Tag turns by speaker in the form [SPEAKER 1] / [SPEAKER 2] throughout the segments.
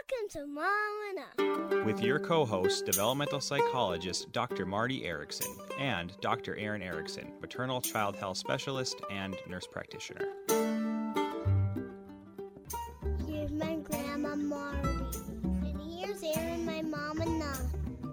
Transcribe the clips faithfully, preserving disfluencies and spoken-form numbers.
[SPEAKER 1] Welcome to Mom and Up.
[SPEAKER 2] With your co-host, developmental psychologist Doctor Marty Erickson and Doctor Aaron Erickson, maternal child health specialist and nurse practitioner.
[SPEAKER 1] Here's my grandma Marty. And here's Aaron, my mom and Up.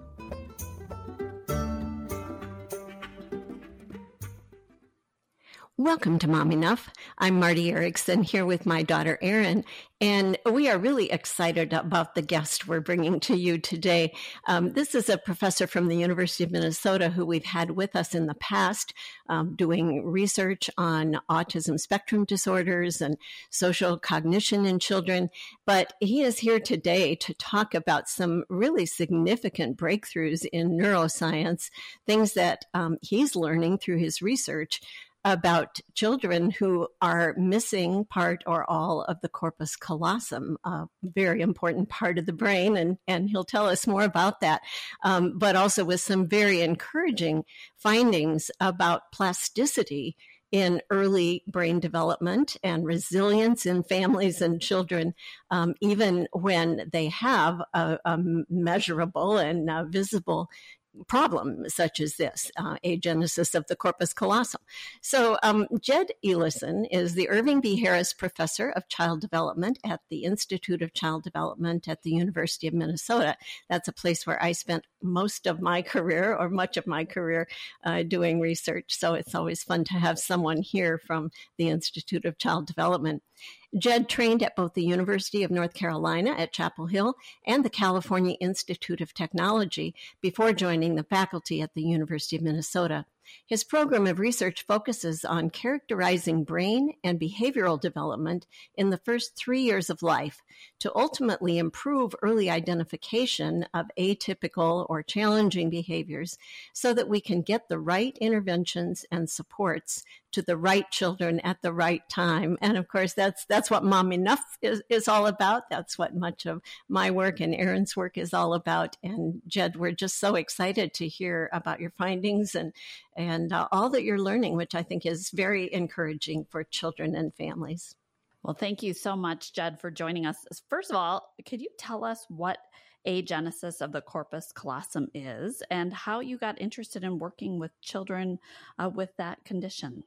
[SPEAKER 3] Welcome to Mom Enough. I'm Marty Erickson here with my daughter Erin, and we are really excited about the guest we're bringing to you today. Um, this is a professor from the University of Minnesota who we've had with us in the past, um, doing research on autism spectrum disorders and social cognition in children. But he is here today to talk about some really significant breakthroughs in neuroscience, things that um, he's learning through his research about children who are missing part or all of the corpus callosum, a very important part of the brain, and, and he'll tell us more about that, um, but also with some very encouraging findings about plasticity in early brain development and resilience in families and children, um, even when they have a, a measurable and uh, visible problem such as this, uh, agenesis of the corpus callosum. So um, Jed Elison is the Irving B. Harris Professor of Child Development at the Institute of Child Development at the University of Minnesota. That's a place where I spent most of my career or much of my career uh, doing research. So it's always fun to have someone here from the Institute of Child Development. Jed trained at both the University of North Carolina at Chapel Hill and the California Institute of Technology before joining the faculty at the University of Minnesota. His program of research focuses on characterizing brain and behavioral development in the first three years of life to ultimately improve early identification of atypical or challenging behaviors so that we can get the right interventions and supports to the right children at the right time. And of course, that's that's what Mom Enough is, is all about. That's what much of my work and Aaron's work is all about. And Jed, we're just so excited to hear about your findings and and uh, all that you're learning, which I think is very encouraging for children and families.
[SPEAKER 4] Well, thank you so much, Jed, for joining us. First of all, could you tell us what agenesis of the corpus callosum is and how you got interested in working with children uh, with that condition?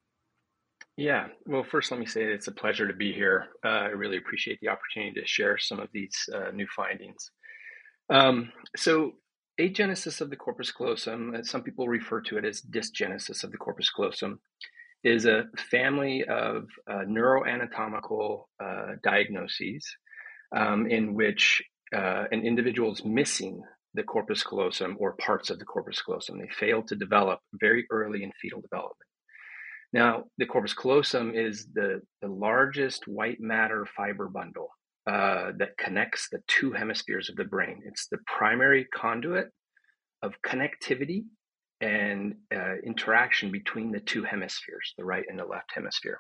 [SPEAKER 5] Yeah, well, first, let me say it's a pleasure to be here. Uh, I really appreciate the opportunity to share some of these uh, new findings. Um, so, agenesis of the corpus callosum, as some people refer to it as dysgenesis of the corpus callosum, is a family of uh, neuroanatomical uh, diagnoses um, in which uh, an individual is missing the corpus callosum or parts of the corpus callosum. They fail to develop very early in fetal development. Now, the corpus callosum is the, the largest white matter fiber bundle uh, that connects the two hemispheres of the brain. It's the primary conduit of connectivity and uh, interaction between the two hemispheres, the right and the left hemisphere.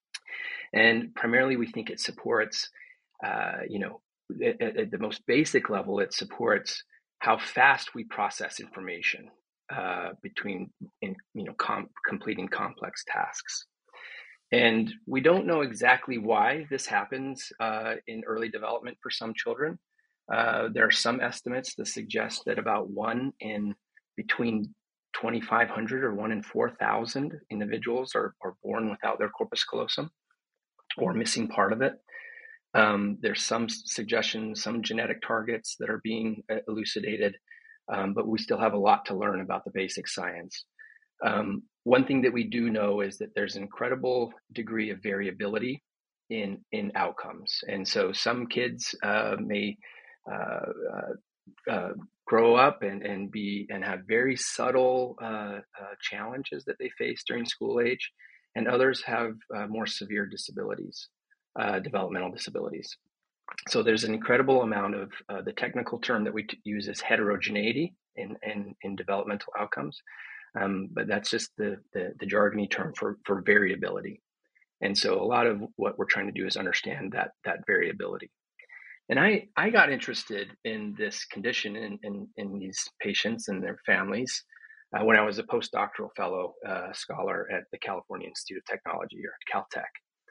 [SPEAKER 5] And primarily, we think it supports, uh, you know, at, at the most basic level, it supports how fast we process information uh, between, in, you know, com- completing complex tasks. And we don't know exactly why this happens uh, in early development for some children. Uh, there are some estimates that suggest that about one in between twenty-five hundred or one in four thousand individuals are, are born without their corpus callosum or missing part of it. Um, there's some suggestions, some genetic targets that are being elucidated, um, but we still have a lot to learn about the basic science. Um, one thing that we do know is that there's an incredible degree of variability in, in outcomes. And so some kids uh, may uh, uh, uh, grow up and, and be and have very subtle uh, uh, challenges that they face during school age, and others have uh, more severe disabilities, uh, developmental disabilities. So there's an incredible amount of uh, the technical term that we t- use is heterogeneity in, in, in developmental outcomes. Um, but that's just the, the, the jargony term for, for variability. And so a lot of what we're trying to do is understand that, that variability. And I, I got interested in this condition in, in, in these patients and their families uh, when I was a postdoctoral fellow uh, scholar at the California Institute of Technology, or Caltech.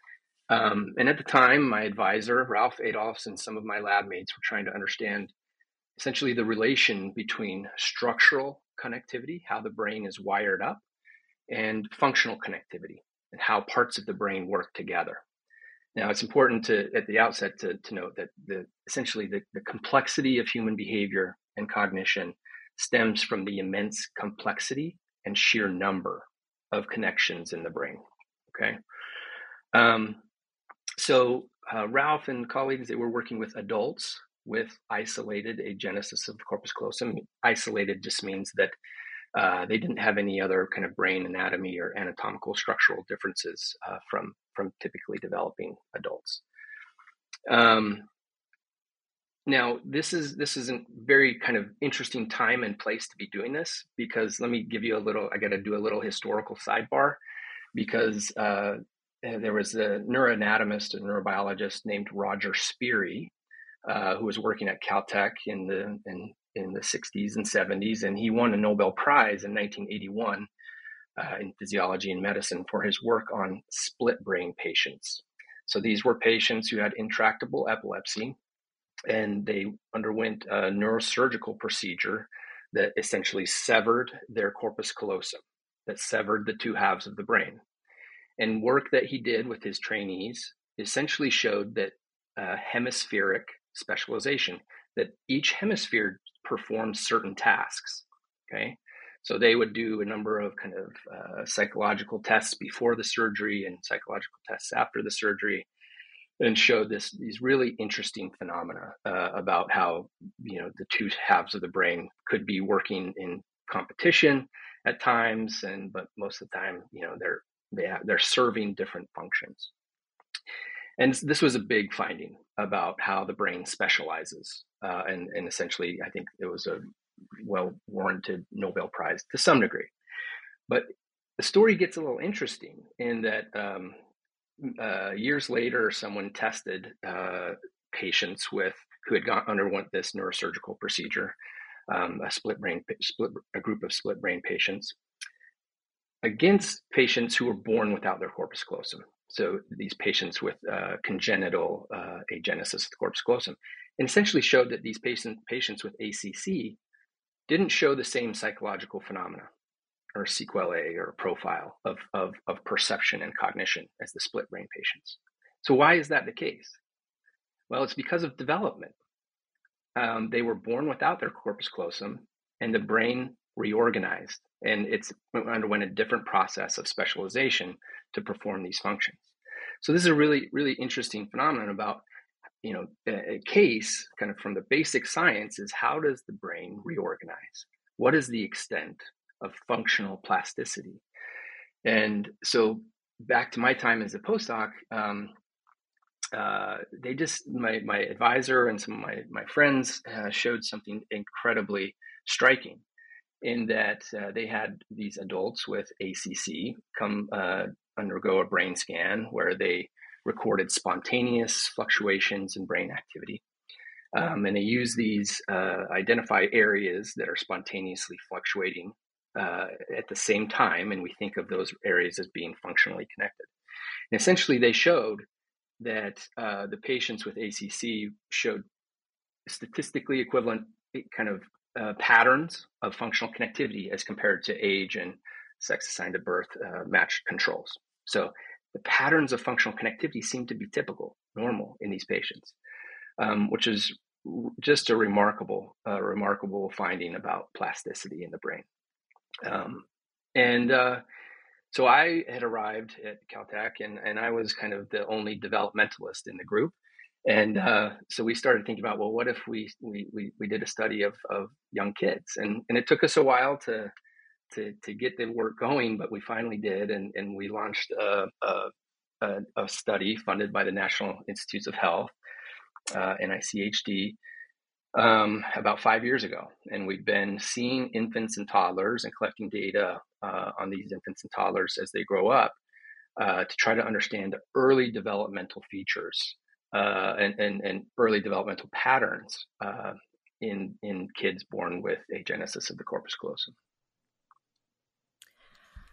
[SPEAKER 5] Um, and at the time, my advisor, Ralph Adolphs, and some of my lab mates were trying to understand essentially the relation between structural connectivity, how the brain is wired up, and functional connectivity, and how parts of the brain work together. Now, it's important to, at the outset, to, to note that the, essentially the, the complexity of human behavior and cognition stems from the immense complexity and sheer number of connections in the brain. Okay, um, so uh, Ralph and colleagues, they were working with adults with isolated agenesis of the corpus callosum. Isolated just means that uh, they didn't have any other kind of brain anatomy or anatomical structural differences uh, from from typically developing adults. Um, now, this is this is a very kind of interesting time and place to be doing this, because let me give you a little. I got to do a little historical sidebar, because uh, there was a neuroanatomist, a neurobiologist named Roger Sperry, uh, who was working at Caltech in the in, in the sixties and seventies, and he won a Nobel Prize in nineteen eighty-one uh, in physiology and medicine for his work on split brain patients. So these were patients who had intractable epilepsy, and they underwent a neurosurgical procedure that essentially severed their corpus callosum, that severed the two halves of the brain. And work that he did with his trainees essentially showed that uh, hemispheric specialization, that each hemisphere performs certain tasks, okay? So they would do a number of kind of uh, psychological tests before the surgery and psychological tests after the surgery, and showed this these really interesting phenomena uh, about how, you know, the two halves of the brain could be working in competition at times, and but most of the time, you know, they're they have, they're serving different functions. And this was a big finding about how the brain specializes, uh, and and essentially, I think it was a well-warranted Nobel Prize to some degree. But the story gets a little interesting in that um, uh, years later, someone tested uh, patients with who had gone underwent this neurosurgical procedure, um, a split brain, split a group of split brain patients, against patients who were born without their corpus callosum. So these patients with uh, congenital uh, agenesis of the corpus callosum, and essentially showed that these patient, patients with A C C didn't show the same psychological phenomena or sequelae or profile of, of, of perception and cognition as the split brain patients. So why is that the case? Well, it's because of development. Um, they were born without their corpus callosum, and the brain reorganized, and it's underwent a different process of specialization to perform these functions. So this is a really, really interesting phenomenon about, you know, a, a case kind of from the basic science is, how does the brain reorganize? What is the extent of functional plasticity? And so back to my time as a postdoc, um, uh, they just, my, my advisor and some of my, my friends uh, showed something incredibly striking, in that uh, they had these adults with A C C come uh, undergo a brain scan where they recorded spontaneous fluctuations in brain activity. Um, and they use these uh, identify areas that are spontaneously fluctuating uh, at the same time, and we think of those areas as being functionally connected. And essentially, they showed that uh, the patients with A C C showed statistically equivalent kind of uh, patterns of functional connectivity as compared to age and sex assigned at birth uh, matched controls. So the patterns of functional connectivity seem to be typical, normal in these patients, um, which is just a remarkable, uh, remarkable finding about plasticity in the brain. Um, and uh, so I had arrived at Caltech, and, and I was kind of the only developmentalist in the group. And uh, so we started thinking about, well, what if we we we, we did a study of, of young kids? And, and it took us a while to to to get the work going, but we finally did, and, and we launched a, a, a study funded by the National Institutes of Health, uh, N I C H D, um, about five years ago. And we've been seeing infants and toddlers and collecting data uh, on these infants and toddlers as they grow up uh, to try to understand the early developmental features uh, and, and, and early developmental patterns uh, in, in kids born with agenesis of the corpus callosum.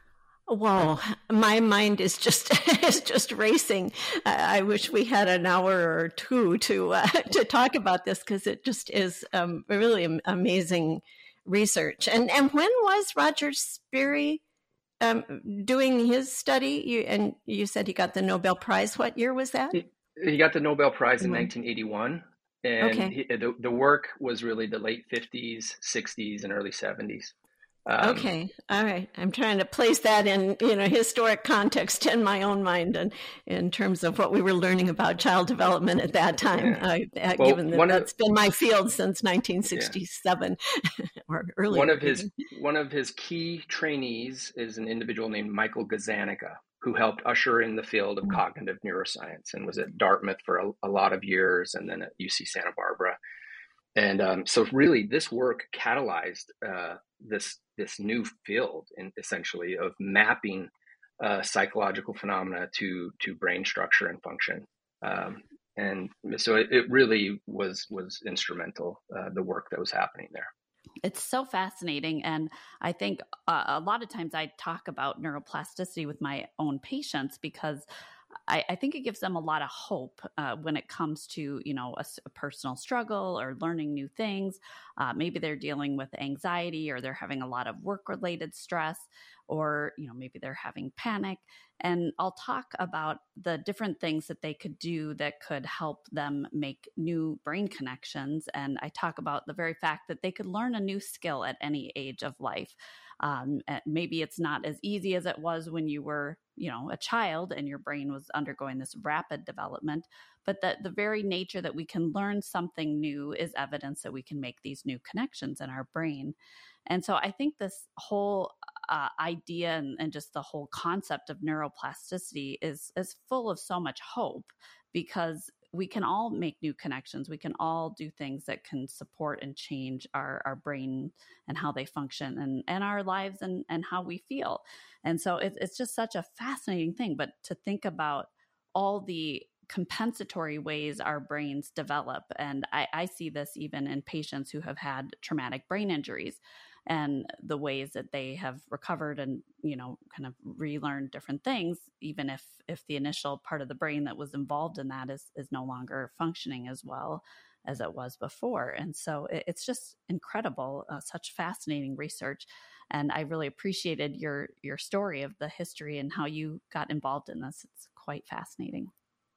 [SPEAKER 3] Whoa, my mind is just is just racing. I, I wish we had an hour or two to uh, to talk about this, because it just is um, really amazing research. And and when was Roger Sperry um, doing his study? You and you said he got the Nobel Prize. What year was that?
[SPEAKER 5] He, he got the Nobel Prize in
[SPEAKER 3] Mhm.
[SPEAKER 5] nineteen eighty-one, and
[SPEAKER 3] Okay.
[SPEAKER 5] he, the the work was really the late fifties, sixties, and early seventies. Um,
[SPEAKER 3] Okay. All right. I'm trying to place that in, you know, historic context in my own mind, and in terms of what we were learning about child development at that time,
[SPEAKER 5] yeah.
[SPEAKER 3] uh,
[SPEAKER 5] Well,
[SPEAKER 3] given that
[SPEAKER 5] one of
[SPEAKER 3] that's been my field since nineteen sixty-seven or earlier.
[SPEAKER 5] one of his
[SPEAKER 3] even.
[SPEAKER 5] one of his key trainees is an individual named Michael Gazzaniga, who helped usher in the field of cognitive neuroscience and was at Dartmouth for a, a lot of years, and then at U C Santa Barbara. And um, so really this work catalyzed uh, this this new field, in, essentially, of mapping uh, psychological phenomena to to brain structure and function. Um, and so it, it really was was instrumental, uh, the work that was happening there.
[SPEAKER 4] It's so fascinating. And I think uh, a lot of times I talk about neuroplasticity with my own patients, because I, I think it gives them a lot of hope uh, when it comes to, you know, a, a personal struggle or learning new things. Uh, maybe they're dealing with anxiety, or they're having a lot of work-related stress, or, you know, maybe they're having panic. And I'll talk about the different things that they could do that could help them make new brain connections. And I talk about the very fact that they could learn a new skill at any age of life. Um, maybe it's not as easy as it was when you were, you know, a child and your brain was undergoing this rapid development, but that the very nature that we can learn something new is evidence that we can make these new connections in our brain. And so I think this whole uh, idea and, and just the whole concept of neuroplasticity is is full of so much hope, because we can all make new connections. We can all do things that can support and change our, our brain and how they function, and, and our lives, and, and how we feel. And so it, it's just such a fascinating thing. But to think about all the compensatory ways our brains develop. And I, I see this even in patients who have had traumatic brain injuries, and the ways that they have recovered and, you know, kind of relearned different things, even if if the initial part of the brain that was involved in that is is no longer functioning as well as it was before. And so it, it's just incredible, uh, such fascinating research. And I really appreciated your your story of the history and how you got involved in this. It's quite fascinating.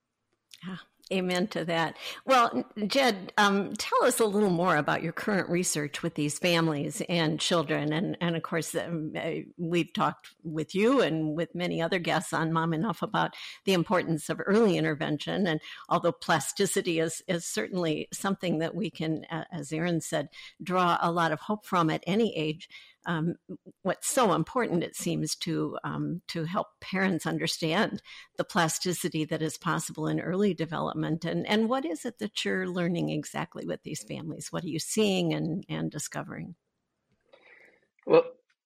[SPEAKER 3] Yeah, amen to that. Well, Jed, um, tell us a little more about your current research with these families and children. And, and of course, um, we've talked with you and with many other guests on Mom Enough about the importance of early intervention. And although plasticity is, is certainly something that we can, uh, as Erin said, draw a lot of hope from at any age, Um, what's so important, it seems, to um, to help parents understand the plasticity that is possible in early development. And, and what is it that you're learning exactly with these families? What are you seeing and, and discovering?
[SPEAKER 5] Well,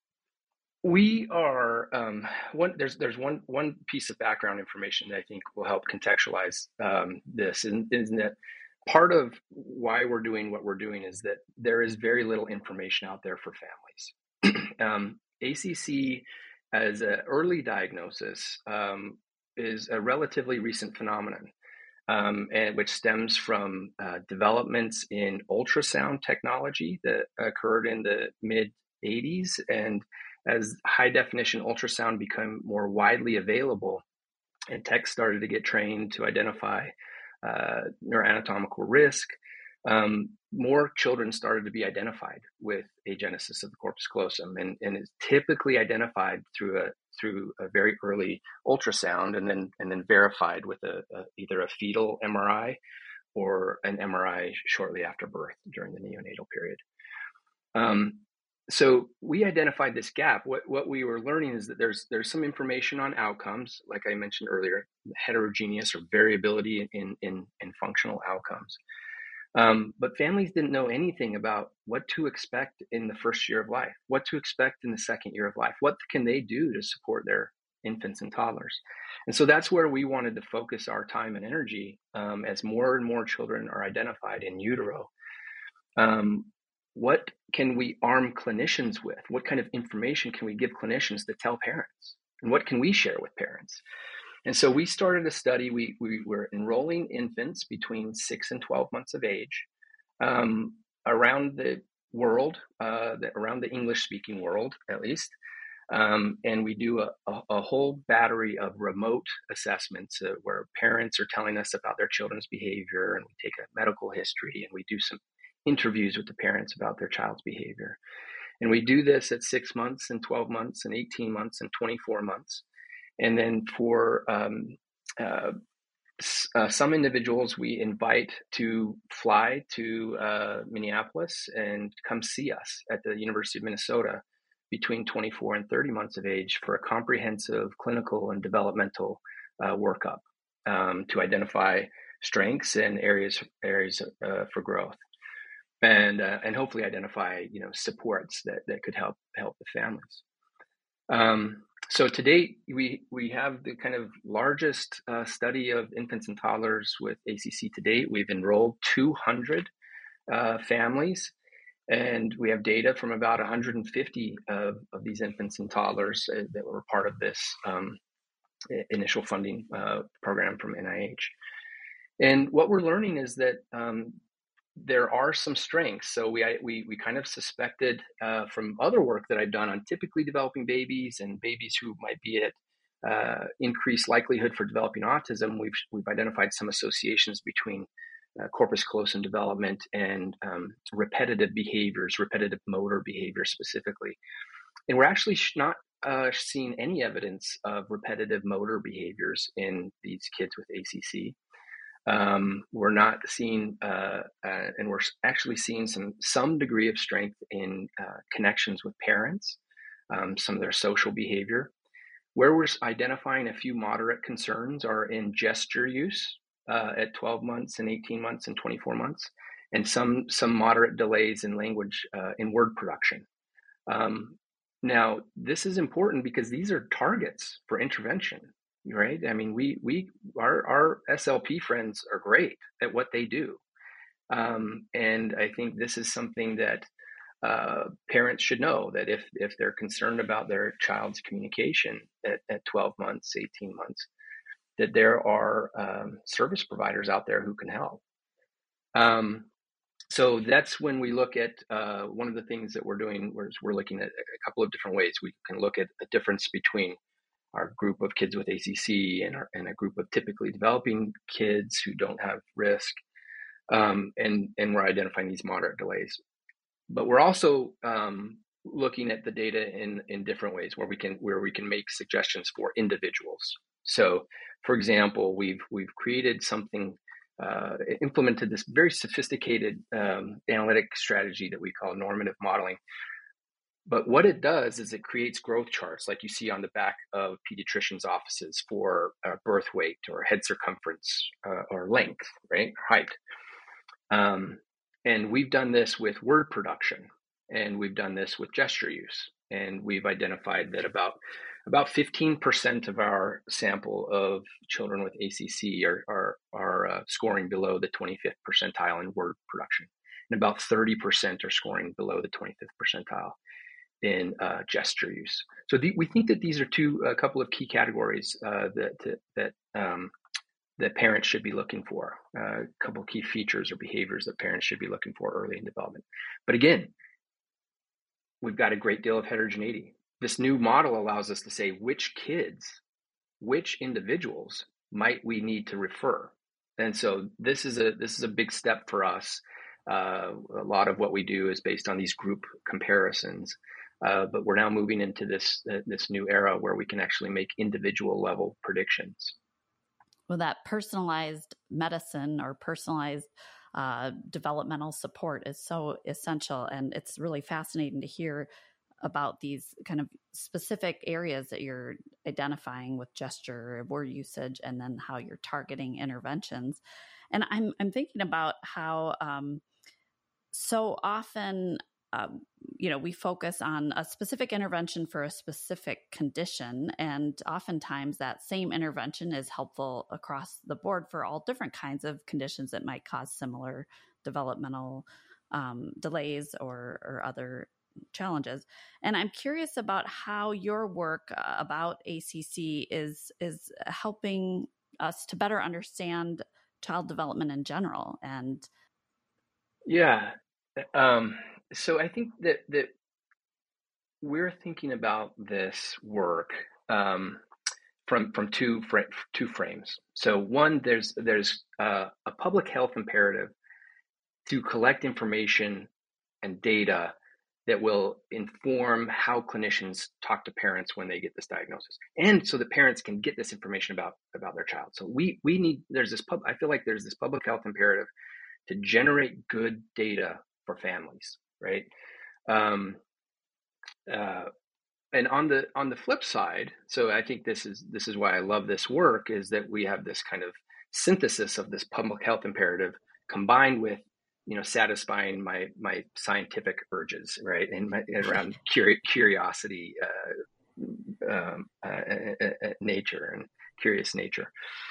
[SPEAKER 5] we are um, one. There's there's one one piece of background information that I think will help contextualize um, this, and is that part of why we're doing what we're doing is that there is very little information out there for families. Um, A C C as an early diagnosis um, is a relatively recent phenomenon, um, and which stems from uh, developments in ultrasound technology that occurred in the mid eighties. And as high definition ultrasound became more widely available, and techs started to get trained to identify uh, neuroanatomical risk, um, more children started to be identified with agenesis of the corpus callosum, and, and is typically identified through a through a very early ultrasound, and then and then verified with a, a either a fetal M R I or an M R I shortly after birth during the neonatal period. Um, so we identified this gap. What what we were learning is that there's there's some information on outcomes, like I mentioned earlier, heterogeneous or variability in in, in functional outcomes. Um, but families didn't know anything about what to expect in the first year of life, what to expect in the second year of life, what can they do to support their infants and toddlers. And so that's where we wanted to focus our time and energy, um, as more and more children are identified in utero. Um, what can we arm clinicians with? What kind of information can we give clinicians to tell parents? And what can we share with parents? And so we started a study. We, we were enrolling infants between six and twelve months of age um, around the world, uh, the, around the English-speaking world, at least. Um, and we do a, a, a whole battery of remote assessments uh, where parents are telling us about their children's behavior, and we take a medical history and we do some interviews with the parents about their child's behavior. And we do this at six months and twelve months and eighteen months and twenty-four months. And then for um, uh, uh, some individuals, we invite to fly to uh, Minneapolis and come see us at the University of Minnesota between twenty-four and thirty months of age for a comprehensive clinical and developmental uh, workup um, to identify strengths and areas areas uh, for growth, and uh, and hopefully identify you know supports that that could help help the families. Um, so to date, we we have the kind of largest uh, study of infants and toddlers with A C C to date. We've enrolled two hundred uh, families. And we have data from about one hundred fifty of, of these infants and toddlers uh, that were part of this um, initial funding uh, program from N I H. And what we're learning is that um, there are some strengths. So we I, we we kind of suspected uh, from other work that I've done on typically developing babies and babies who might be at uh, increased likelihood for developing autism. We've we've identified some associations between Uh, corpus callosum development and um, repetitive behaviors, repetitive motor behaviors specifically. And we're actually not uh, seeing any evidence of repetitive motor behaviors in these kids with A C C. Um, we're not seeing, uh, uh, and we're actually seeing some some degree of strength in uh, connections with parents, um, some of their social behavior. Where we're identifying a few moderate concerns are in gesture use, Uh, at twelve months and eighteen months and twenty-four months, and some some moderate delays in language uh, in word production. Um, now, this is important because these are targets for intervention, right? I mean, we we our our S L P friends are great at what they do, um, and I think this is something that uh, parents should know, that if if they're concerned about their child's communication at, at twelve months, eighteen months, that there are um, service providers out there who can help. Um, so that's when we look at uh, one of the things that we're doing, is we're looking at a couple of different ways. We can look at a difference between our group of kids with A C C and, our, and a group of typically developing kids who don't have risk, um, and, and we're identifying these moderate delays. But we're also um, looking at the data in, in different ways where we can where we can make suggestions for individuals. So, for example, we've we've created something, uh, implemented this very sophisticated um, analytic strategy that we call normative modeling. But what it does is it creates growth charts like you see on the back of pediatricians' offices for uh, birth weight or head circumference uh, or length, right, height. Um, and we've done this with word production, and we've done this with gesture use, and we've identified that about About fifteen percent of our sample of children with A C C are are, are uh, scoring below the twenty-fifth percentile in word production, and about thirty percent are scoring below the twenty-fifth percentile in uh, gesture use. So the, we think that these are two, a couple of key categories uh, that that um, that parents should be looking for, uh, a couple of key features or behaviors that parents should be looking for early in development. But again, we've got a great deal of heterogeneity. This new model allows us to say which kids, which individuals might we need to refer. And so this is a this is a big step for us. Uh, a lot of what we do is based on these group comparisons, uh, but we're now moving into this uh, this new era where we can actually make individual level predictions.
[SPEAKER 4] Well, that personalized medicine or personalized uh, developmental support is so essential, and it's really fascinating to hear about these kind of specific areas that you're identifying with gesture, word usage, and then how you're targeting interventions. And I'm I'm thinking about how um, so often, um, you know, we focus on a specific intervention for a specific condition, and oftentimes that same intervention is helpful across the board for all different kinds of conditions that might cause similar developmental um, delays or, or other challenges. And I'm curious about how your work uh, about A C C is is helping us to better understand child development in general. And
[SPEAKER 5] yeah, um, so I think that that we're thinking about this work um, from from two fra- two frames. So one, there's there's uh, a public health imperative to collect information and data that will inform how clinicians talk to parents when they get this diagnosis, and so the parents can get this information about about their child. So we we need there's this pub I feel like there's this public health imperative to generate good data for families, right? Um, uh, and on the on the flip side, so I think this is this is why I love this work, is that we have this kind of synthesis of this public health imperative combined with, you know, satisfying my my scientific urges, right, and my, around curi- curiosity, uh, um, uh, uh, uh, nature and curious nature.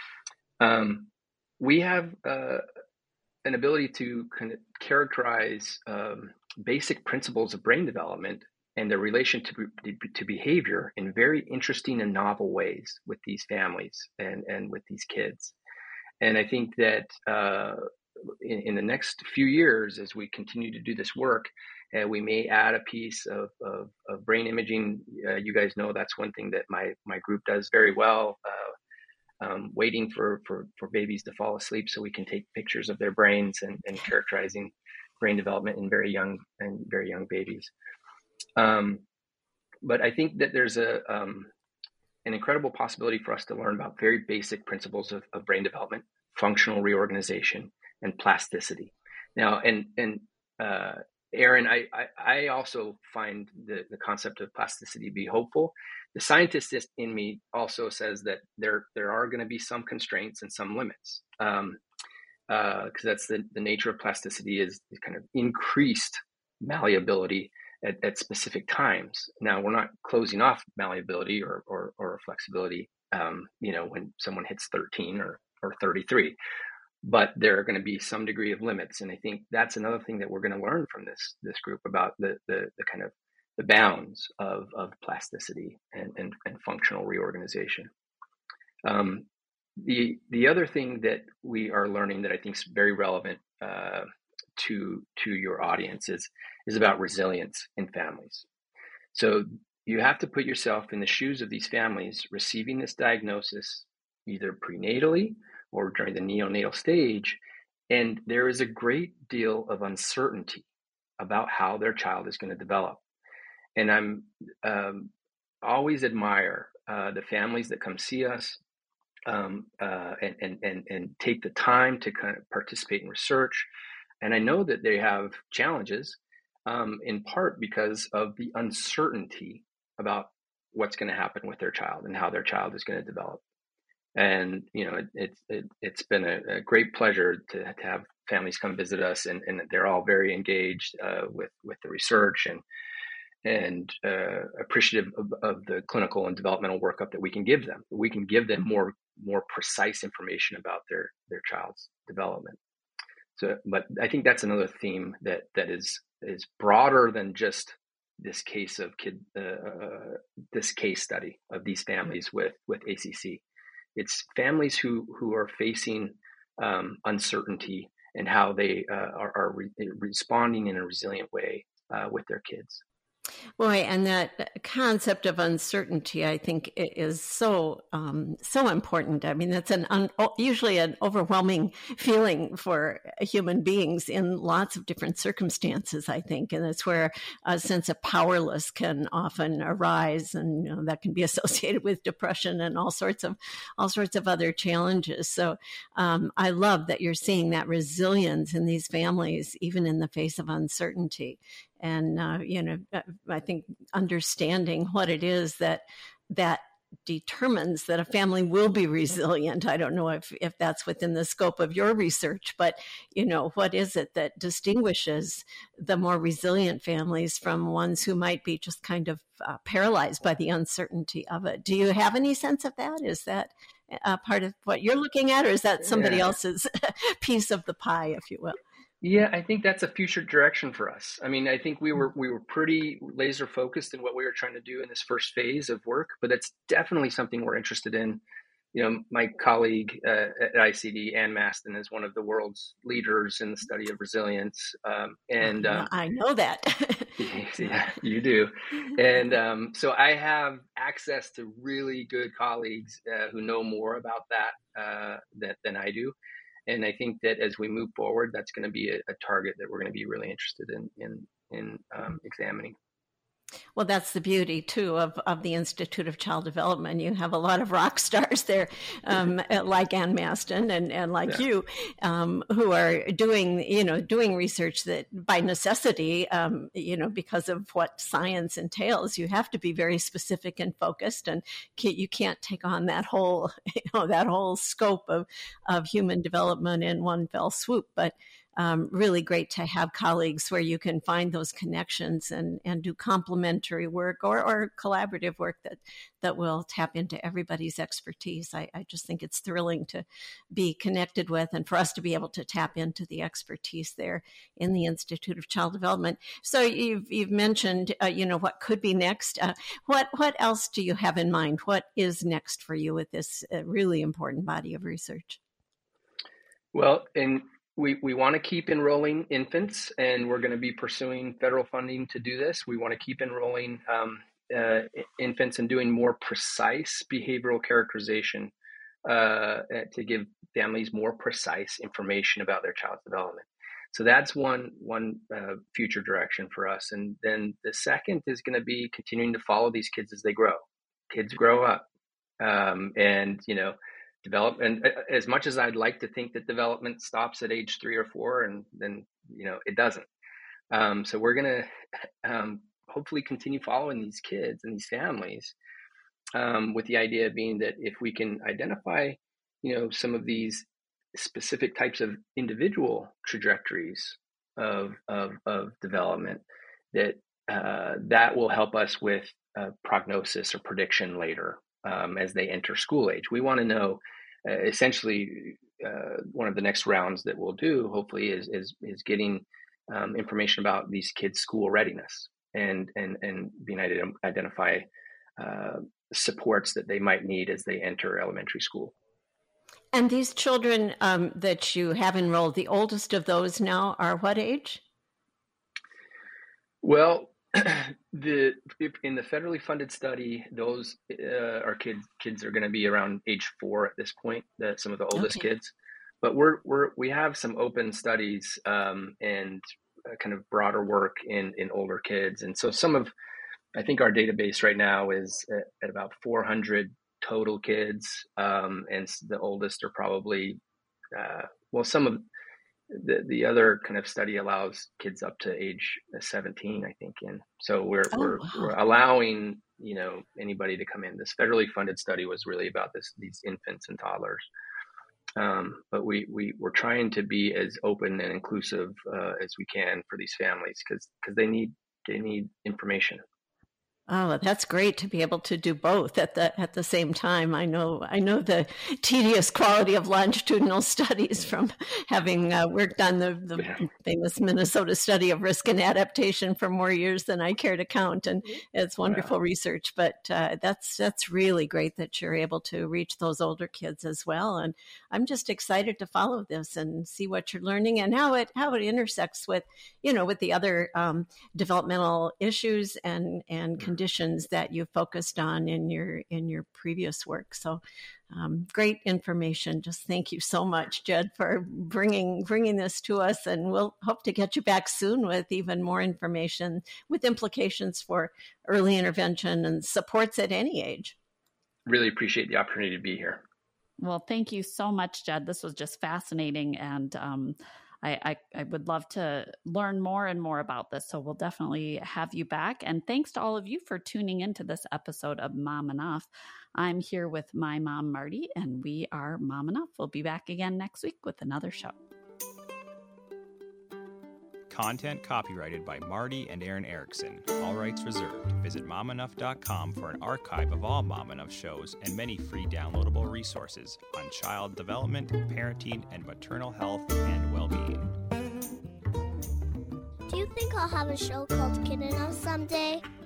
[SPEAKER 5] Um, we have uh, an ability to kind of characterize um, basic principles of brain development and their relation to to behavior in very interesting and novel ways with these families and and with these kids. And I think that uh, in, in the next few years, as we continue to do this work, uh, we may add a piece of, of, of brain imaging. Uh, you guys know that's one thing that my my group does very well. Uh, um, waiting for, for for babies to fall asleep so we can take pictures of their brains and, and characterizing brain development in very young and very young babies. Um, but I think that there's a um, an incredible possibility for us to learn about very basic principles of, of brain development, functional reorganization, and plasticity. Now, and and uh, Aaron, I, I I also find the the concept of plasticity to be hopeful. The scientist in me also says that there there are going to be some constraints and some limits, um, uh, because that's the the nature of plasticity is kind of increased malleability At, at specific times. Now, we're not closing off malleability or or, or flexibility, um, you know, when someone hits thirteen or, or thirty-three, but there are going to be some degree of limits. And I think that's another thing that we're going to learn from this this group about the the, the kind of the bounds of, of plasticity and, and, and functional reorganization. Um, the the other thing that we are learning that I think is very relevant uh, to to your audience is is about resilience in families. So you have to put yourself in the shoes of these families receiving this diagnosis either prenatally or during the neonatal stage, and there is a great deal of uncertainty about how their child is going to develop. And I'm um, always admire uh, the families that come see us um, uh, and, and and and take the time to kind of participate in research. And I know that they have challenges, um, in part because of the uncertainty about what's going to happen with their child and how their child is going to develop. And, you know, it, it, it, it's been a, a great pleasure to, to have families come visit us, and, and they're all very engaged uh, with, with the research and and uh, appreciative of, of the clinical and developmental workup that we can give them. We can give them more more precise information about their their child's development. So, but I think that's another theme that that is is broader than just this case of kid, uh, this case study of these families with with A C C. It's families who who are facing um, uncertainty and how they uh, are, are re- responding in a resilient way uh, with their kids.
[SPEAKER 3] Boy, and that concept of uncertainty, I think, is so um, so important. I mean, that's an un, usually an overwhelming feeling for human beings in lots of different circumstances, I think, and that's where a sense of powerless can often arise, and you know, that can be associated with depression and all sorts of all sorts of other challenges. So, um, I love that you're seeing that resilience in these families, even in the face of uncertainty. And, uh, you know, I think understanding what it is that that determines that a family will be resilient. I don't know if, if that's within the scope of your research, but, you know, what is it that distinguishes the more resilient families from ones who might be just kind of uh, paralyzed by the uncertainty of it? Do you have any sense of that? Is that uh, part of what you're looking at, or is that somebody yeah. else's piece of the pie, if you will?
[SPEAKER 5] Yeah, I think that's a future direction for us. I mean, I think we were we were pretty laser focused in what we were trying to do in this first phase of work, but that's definitely something we're interested in. You know, my colleague uh, at I C D, Ann Maston, is one of the world's leaders in the study of resilience, um, and um,
[SPEAKER 3] I know that.
[SPEAKER 5] yeah, you do. And um, so I have access to really good colleagues uh, who know more about that, uh, that than I do. And I think that as we move forward, that's going to be a, a target that we're going to be really interested in in in um, examining.
[SPEAKER 3] Well, that's the beauty, too, of, of the Institute of Child Development. You have a lot of rock stars there, um, like Ann Maston and, and like yeah. you, um, who are doing, you know, doing research that by necessity, um, you know, because of what science entails, you have to be very specific and focused, and you can't take on that whole, you know, that whole scope of, of human development in one fell swoop. But Um, really great to have colleagues where you can find those connections and, and do complementary work or, or collaborative work that, that will tap into everybody's expertise. I, I just think it's thrilling to be connected with and for us to be able to tap into the expertise there in the Institute of Child Development. So you've, you've mentioned, uh, you know, what could be next. Uh, what, what else do you have in mind? What is next for you with this uh, really important body of research?
[SPEAKER 5] Well, in We we want to keep enrolling infants, and we're going to be pursuing federal funding to do this. We want to keep enrolling um, uh, infants and doing more precise behavioral characterization uh, to give families more precise information about their child's development. So that's one one uh, future direction for us. And then the second is going to be continuing to follow these kids as they grow. Kids grow up, um, and you know. Development, as much as I'd like to think that development stops at age three or four, and then, you know, it doesn't. Um, so we're going to um, hopefully continue following these kids and these families um, with the idea being that if we can identify, you know, some of these specific types of individual trajectories of, of, of development, that uh, that will help us with uh, prognosis or prediction later. Um, as they enter school age. We want to know, uh, essentially, uh, one of the next rounds that we'll do, hopefully, is is, is getting um, information about these kids' school readiness and and and being able to identify uh, supports that they might need as they enter elementary school.
[SPEAKER 3] And these children um, that you have enrolled, the oldest of those now are what age?
[SPEAKER 5] Well, the in the federally funded study, those uh, are kids. Kids are going to be around age four at this point. That some of the oldest okay. kids, but we're we're we have some open studies um, and uh, kind of broader work in in older kids, and so some of I think our database right now is at, at about four hundred total kids, um, and the oldest are probably uh, well some of. The the other kind of study allows kids up to age seventeen, I think, and so we're oh, we're wow. we're allowing you know anybody to come in. This federally funded study was really about this these infants and toddlers, um, but we we we're trying to be as open and inclusive uh, as we can for these families because because they need they need information.
[SPEAKER 3] Oh, that's great to be able to do both at the at the same time. I know I know the tedious quality of longitudinal studies from having uh, worked on the, the yeah. famous Minnesota study of risk and adaptation for more years than I care to count, and it's wonderful wow. research. But uh, that's that's really great that you're able to reach those older kids as well. And I'm just excited to follow this and see what you're learning and how it how it intersects with you know with the other um, developmental issues and and conditions. conditions that you focused on in your in your previous work. So um, great information. Just thank you so much, Jed, for bringing bringing this to us. And we'll hope to get you back soon with even more information with implications for early intervention and supports at any age.
[SPEAKER 5] Really appreciate the opportunity to be here.
[SPEAKER 4] Well, thank you so much, Jed. This was just fascinating. And um, I, I, I would love to learn more and more about this. So we'll definitely have you back. And thanks to all of you for tuning into this episode of Mom Enough. I'm here with my mom, Marty, and we are Mom Enough. We'll be back again next week with another show.
[SPEAKER 2] Content copyrighted by Marty and Aaron Erickson. All rights reserved. Visit mom enough dot com for an archive of all Mom Enough shows and many free downloadable resources on child development, parenting, and maternal health and well-being.
[SPEAKER 1] Do you think I'll have a show called Kid Enough someday?